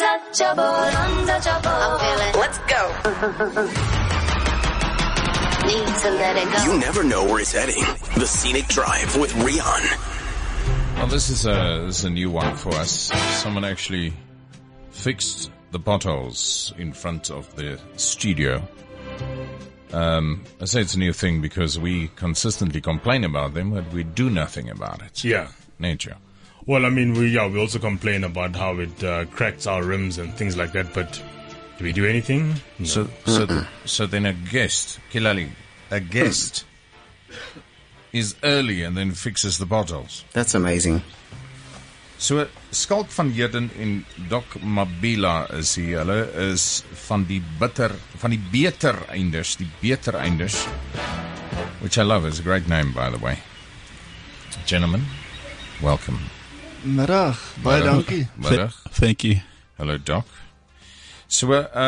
untouchable, untouchable. I feel it. Let's go. Need to let it go. You never know where it's heading. The Scenic Drive with Rian. Well, this is a new one for us. Someone actually fixed the potholes in front of the studio. I say it's a new thing because we consistently complain about them, but we do nothing about it. Yeah. Nature. Well, I mean, we also complain about how it cracks our rims and things like that, but do we do anything? No. So then a guest, Kilali, a guest is early and then fixes the potholes. That's amazing. So Skalk van Heerden en Doc Mabila is hier. Hulle is van die beter einders, which I love. It's a great name, by the way. Gentlemen, welcome. Middag, baie dankie. Middag. Thank you. Hello, Doc. So,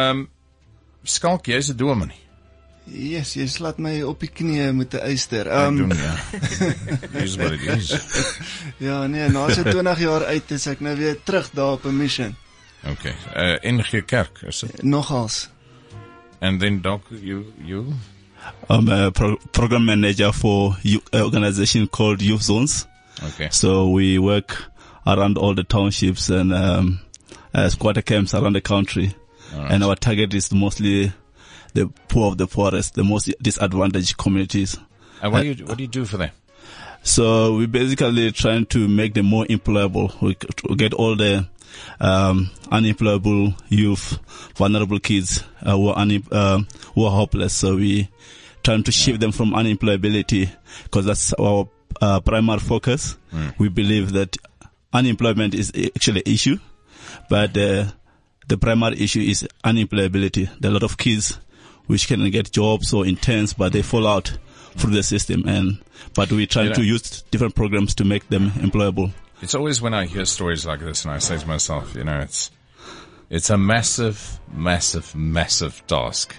Skalk, jy's 'n dominee. Yes, jy slaat my op die knieë met 'n yster. Ek doen, ja. Here's what it is. Ja, nee, na so 20 jaar uit is ek nou weer terug daar op 'n mission. Okay. NG Kerk, is it? Nogals. And then, Doc, you? I'm a program manager for an organization called Youth Zones. Okay. So we work around all the townships and squatter camps around the country. Right. And our target is mostly the poor of the poorest, the most disadvantaged communities. And what do you do for them? So we basically trying to make them more employable. We get all the unemployable youth, vulnerable kids who are hopeless. So we trying to shift them from unemployability because that's our primary focus. We believe that unemployment is actually an issue, but the primary issue is unemployability. There are a lot of kids which can get jobs or interns, but they fall out through the system. But we try to use different programs to make them employable. It's always when I hear stories like this and I say to myself, it's a massive, massive, massive task.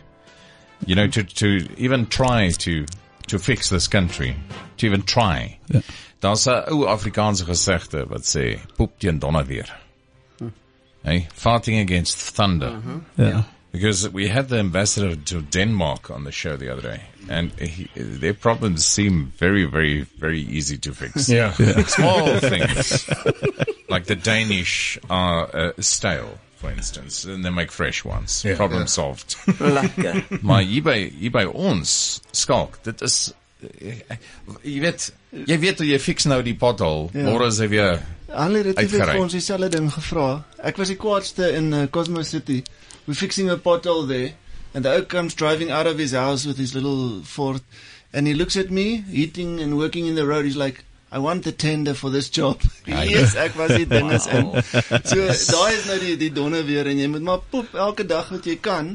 To even try to fix this country, to even try. Yeah. Daar's 'n ou Afrikaanse gesegde wat sê, poep teen donder weer. Hey, fighting against thunder. Yeah. Because we had the ambassador to Denmark on the show the other day, and their problems seem very, very, very easy to fix. Yeah. Small things, like the Danish are stale, for instance, and they make fresh ones. Yeah. Problem solved. Lekker. Maar hier by ons, Skalk, dit is, jy weet hoe jy fix nou die pothole, môre is hy weer Hulle het vir uitgery. ons dieselfde ding gevra. Ek was die kwaadste in Cosmo City. We're fixing a pothole there, and the oak comes driving out of his house with his little Ford, and he looks at me, eating and working in the road. He's like, I want the tender for this job. Yes, ek was die dinges in. So, daar is nou die donder weer, en jy moet maar poep elke dag wat jy kan.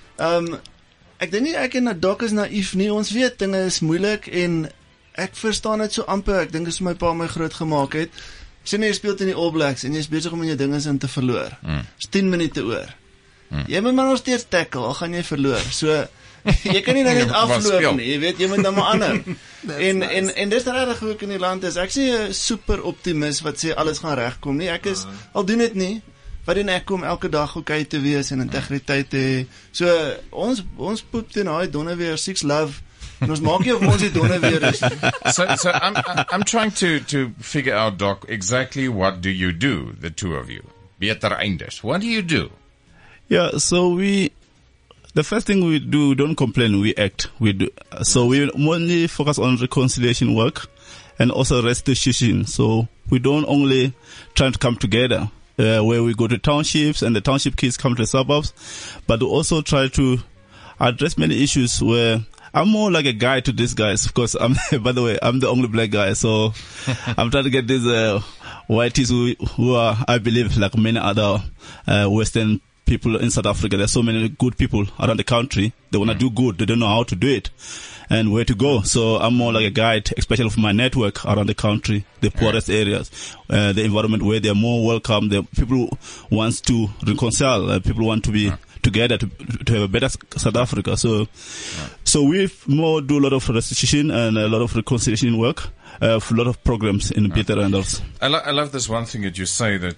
Ek dink nie ek en Doc is naïef nie, ons weet dinge is moeilik, en ek verstaan dit so amper, ek dink is my pa my groot gemaak het. Sien jy speel in die All Blacks, en jy is besig om in jou dinges in te verloor. Is 10 minute oor. Jy moet maar nog steeds tackle, al gaan jy verloor. So, jy kan nie nou net afloop nie, jy weet, jy moet dan maar aanhou. En dis regtig hoe ek in die land is. Ek sê 'n super optimist wat sê alles gaan regkom nie. Ek is al doen dit nie. Wat doen ek om elke dag okay te wees en integriteit te hê. So ons poep teen daai donder weer 6 love. En ons maak nie of ons die donder weer is. So I'm trying to figure out, Doc, exactly what do you do, the two of you? Beter einders. What do you do? Yeah, so the first thing we do, we don't complain, we act. We do. So we only focus on reconciliation work and also restitution. So we don't only try to come together, where we go to townships and the township kids come to the suburbs, but we also try to address many issues where I'm more like a guide to these guys because by the way, I'm the only black guy. So I'm trying to get these, whiteys who are, I believe, like many other, Western people in South Africa. There's so many good people around the country. They want to do good. They don't know how to do it and where to go. So I'm more like a guide, especially for my network around the country, the poorest areas, the environment where they're more welcome. The people wants to reconcile. People want to be together to have a better South Africa. So we more do a lot of restitution and a lot of reconciliation work, a lot of programs in Peter Randolph's. I love this one thing that you say that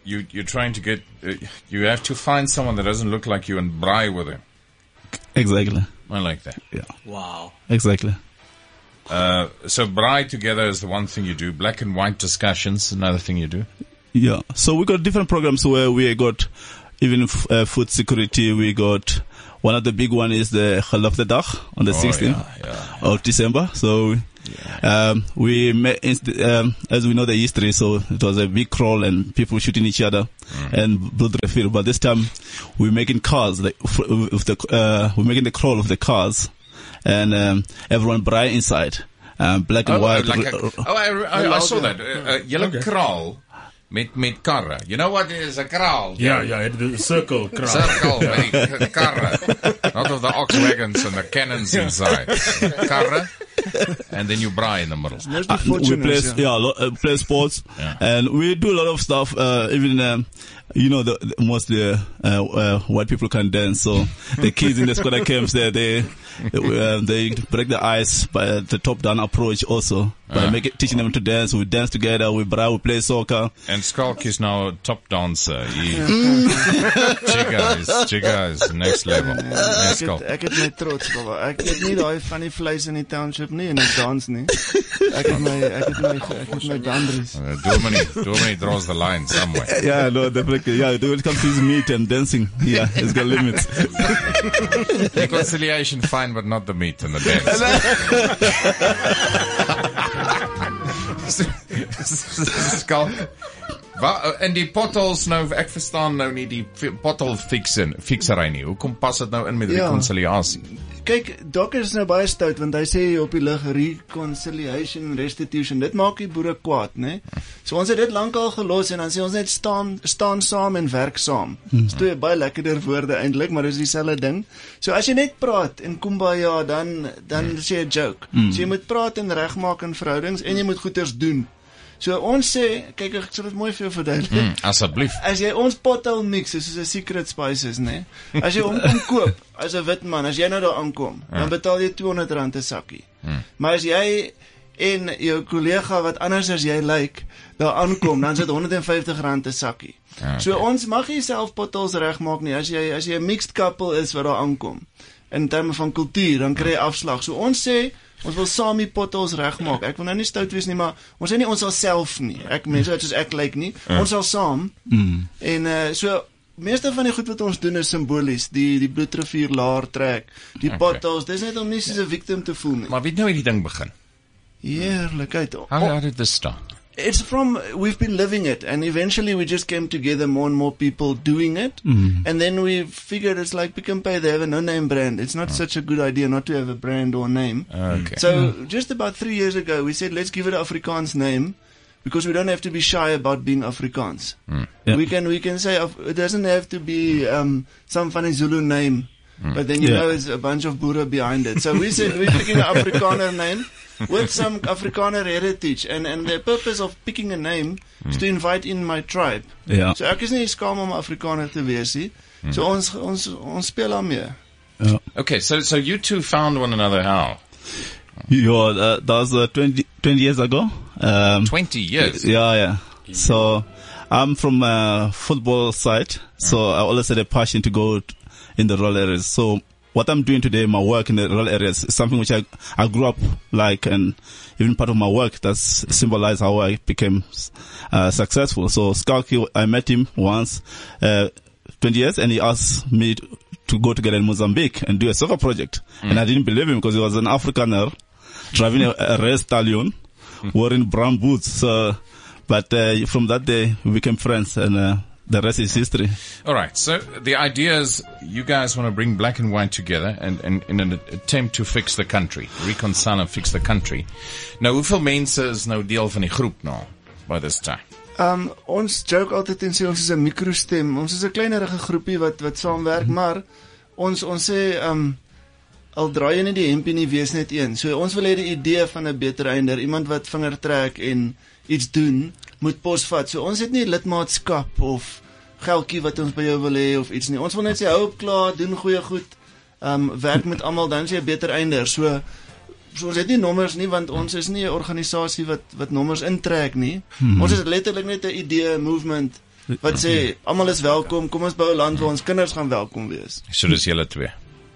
you're trying to get, you have to find someone that doesn't look like you and braai with him. Exactly. I like that. Yeah. Wow. Exactly. So braai together is the one thing you do. Black and white discussions, another thing you do. Yeah. So we got different programs where we got even food security. We got one of the big one is the Geloof the Dag on the 16th of December. So we met, as we know the history, so it was a big crawl and people shooting each other and blood refill. But this time we're making cars, like we're making the crawl of the cars and everyone braai inside, black and white. I saw that. Yellow kraal. Met karre. You know what is a kraal? Yeah, the circle kraal. Circle met die karre. Not of the ox wagons and the cannons inside. Karre. And then you braai in the middle. We play sports. Yeah. And we do a lot of stuff, even, mostly white people can dance. So the kids in the Skoda camps there, they break the ice by the top-down approach also. By teaching them to dance. We dance together, we braai, we play soccer. And Skalk is now a top dancer. Chiga is next level. Ek het my trots, baba. Ek het nie daai van die vleis in die township nie en ek dans nie. Ek het my boundaries. Domini draws the line somewhere. Yeah, no, definitely. Yeah, when it comes to his meat and dancing, yeah, it's got limits. Reconciliation fine, but not the meat and the dance. Skalk. En die potholes nou, ek verstaan nou nie die pothole fixery nie. Hoekom pas dit nou in met reconciliasie? Kyk, Doc is nou baie stout, want hy sê op die lig reconciliation, restitution, dit maak die boere kwaad, né? So ons het dit lankal gelos en dan sê ons net staan saam en werk saam. Dis twee baie lekkerder woorde eintlik, maar dis dieselfde ding. So as jy net praat en kumbaya, dan is jy 'n joke. So jy moet praat en regmaak in verhoudings en jy moet goeders doen. So ons sê, kyk, ek sal dit mooi vir jou verduidelik. Asseblief. As jy ons pothole mix, soos 'n secret spices, né? As jy hom kom koop as 'n wit man, as jy nou daar aankom, dan betaal jy R200 'n sakkie. Maar as jy en jou kollega wat anders as jy lyk, daar aankom, dan is dit R150 'n sakkie. So ons mag nie self potholes regmaak nie. As jy 'n mixed couple is wat daar aankom, in terme van kultuur, dan kry jy afslag. So ons sê, ons wil saam die potholes regmaak. Ek wil nou nie stout wees nie, maar ons sê nie ons sal self nie. Mense wat soos ek lyk nie. Ons sal saam. En so meeste van die goed wat ons doen is simbolies. Die bloedrivier laer trek, die potholes. Dis net om nie soos 'n victim te voel nie. Maar wie het nou hierdie ding begin? Heerlikheid. How did this start? It's we've been living it, and eventually we just came together, more and more people doing it, and then we figured it's like Pick n Pay, they have a no-name brand. It's not such a good idea not to have a brand or name. Okay. So just about 3 years ago, we said, let's give it an Afrikaans name, because we don't have to be shy about being Afrikaans. Yeah. We can say, it doesn't have to be some funny Zulu name, but then you know it's a bunch of Boere behind it. So we said, we're picking an Afrikaner name, with some Afrikaner heritage, and the purpose of picking a name is to invite in my tribe. Yeah. So ek is nie skaam om Afrikaner te wees nie. So ons speel daarmee. Yeah. Okay, so you two found one another how? Yeah, that was 20 years ago. 20 years? Yeah. So I'm from a football side, so I always had a passion to go in the rural areas. So what I'm doing today, my work in the rural areas, is something which I grew up like, and even part of my work that's symbolized how I became successful. So Skalk, I met him once, 20 years, and he asked me to go together in Mozambique and do a soccer project. And I didn't believe him because he was an Afrikaner driving a race stallion, wearing brown boots. So, but from that day, we became friends, and the rest is history. All right. So the idea is you guys want to bring black and white together and in an attempt to fix the country, reconcile and fix the country. Nou, hoeveel mense is nou deel van die groep nou by this time? Ons joke altyd en sê ons is 'n mikrostem. Ons is 'n kleinerige groepie wat saamwerk, maar ons sê al draai jy net die hempie nie, wees net een. So ons wil hê die idee van 'n beter einder, iemand wat vinger trek en iets doen, moet posvat. So ons het nie lidmaatskap of geldjie wat ons by jou wil hê of iets nie. Ons wil net sê hou op klaar, doen goeie goed, werk met almal, dan is jy 'n beter einder. So ons het nie nommers nie, want ons is nie 'n organisasie wat nommers intrek nie. Ons is letterlik net 'n idee, movement wat sê, almal is welkom, kom ons bou 'n land waar ons kinders gaan welkom wees. So dis julle twee.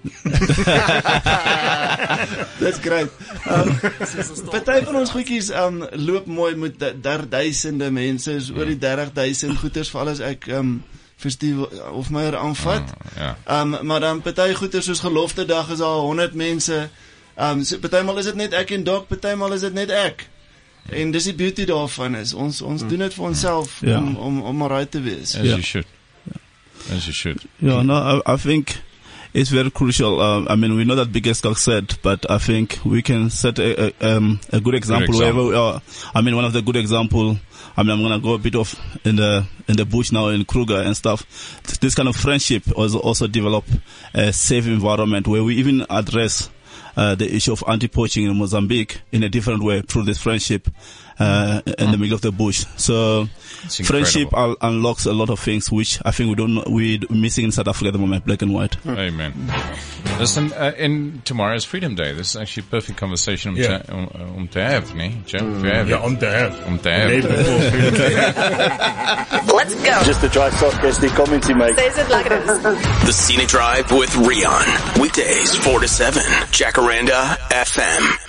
That's great. Party van ons goedjies loop mooi met duisende mense, is oor die 30,000 goeders vir alles ek festival of meer aanvat. Maar dan party goeders soos gelofte dag is daar 100 mense. So partymal is dit net ek en Doc, partymal is dit net ek. En dis die beauty daarvan is ons doen dit vir onsself om right te wees. As you should. As you should. Yeah, no, I think it's very crucial. I mean, we know that Biggest Cock said, but I think we can set a good example wherever we are. I mean, one of the good example, I mean, I'm going to go a bit off in the bush now in Kruger and stuff. This kind of friendship also develop a safe environment where we even address the issue of anti-poaching in Mozambique in a different way through this friendship in the middle of the bush. So friendship unlocks a lot of things which I think we're missing in South Africa at the moment, black and white. Amen. Listen, in tomorrow's Freedom Day, this is actually a perfect conversation to have, ne? On to have. Let's go. Just a dry sarcastic comment he makes. Says it like it is. The Scenic Drive with Rian. Weekdays 4 to 7. Jacaranda FM.